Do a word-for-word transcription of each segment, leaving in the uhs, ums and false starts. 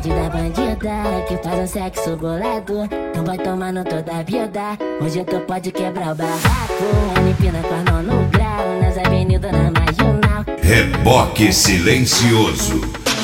bandida, bandida, que faz um sexo bolado. Não vai tomando toda a vida, hoje tu pode quebrar o barraco. Ela empina com a mão no grau, nas avenidas, na marginal. Reboque silencioso.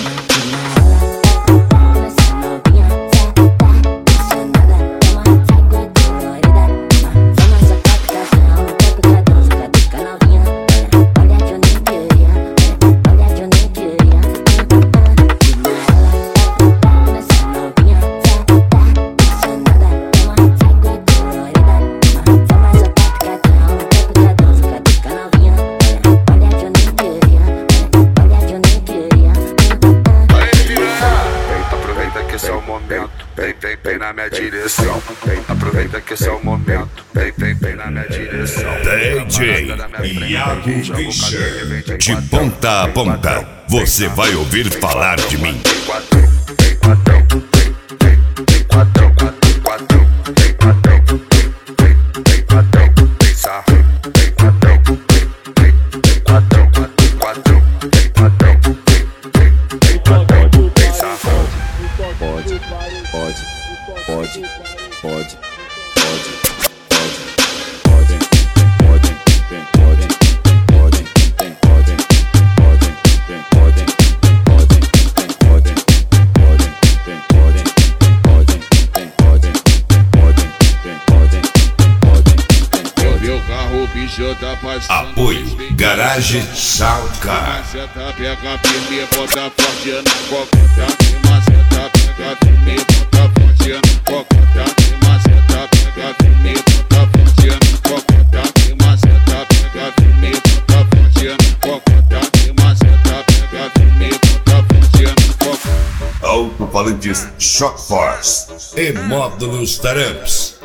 Vem, vem, vem na minha direção. Vem, aproveita que esse é o momento. Vem, vem, vem na minha direção. D J Iago Fischer. De ponta a ponta, você vai ouvir falar de mim. Tem quatro, tem quatro, tem, tem, tem quatro, quatro, quatro, tem quatro, tem, tem, tem quatro, tem sarro, tem quatro, tem, tem, tem quatro, quatro, quatro, tem quatro, tem, tem, tem quatro, tem sarro. Pode, pode, pode, pode, pode, pode, pode, pode, vem, pode, pode, vem, pode, pode, vem, pode, pode, vem, pode, pode, vem, pode, pode, vem, pode, pode, vem, pode, pode, vem, pode. Meu carro, o bicho tá passando. Apoio Garage Soundcar. Maceta, pega firme, bota forte na coqueta. Maceta, pega firme, bota forte na coqueta. Maceta, pega firme, bota forte na coqueta. Maceta, pega firme, bota forte na coqueta. Maceta, pega firme, bota forte na coqueta. Alto-falantes Shock Force e módulos Taramps.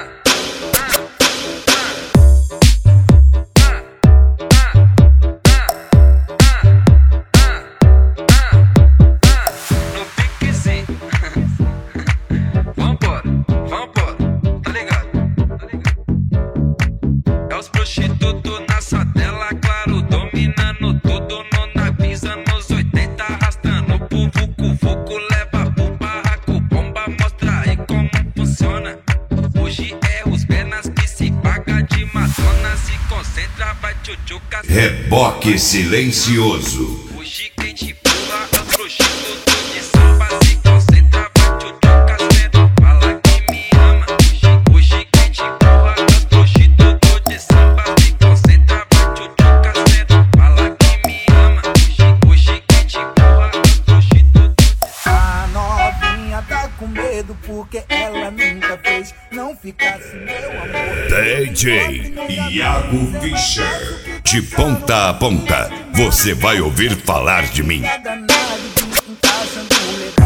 Reboque silencioso. O gigante pula, é o projeto de samba. Se concentra, vai tchutchuca, cê fala que me ama. O gigante pula, é o projeto de samba. Se concentra, vai tchutchuca, cê fala que me ama. O gigante pula, é o projeto. A novinha tá com medo porque ela nunca fez. Não ficasse meu amor. D J Iago Fischer. De ponta a ponta, você vai ouvir falar de mim. Danado, encaixando legal.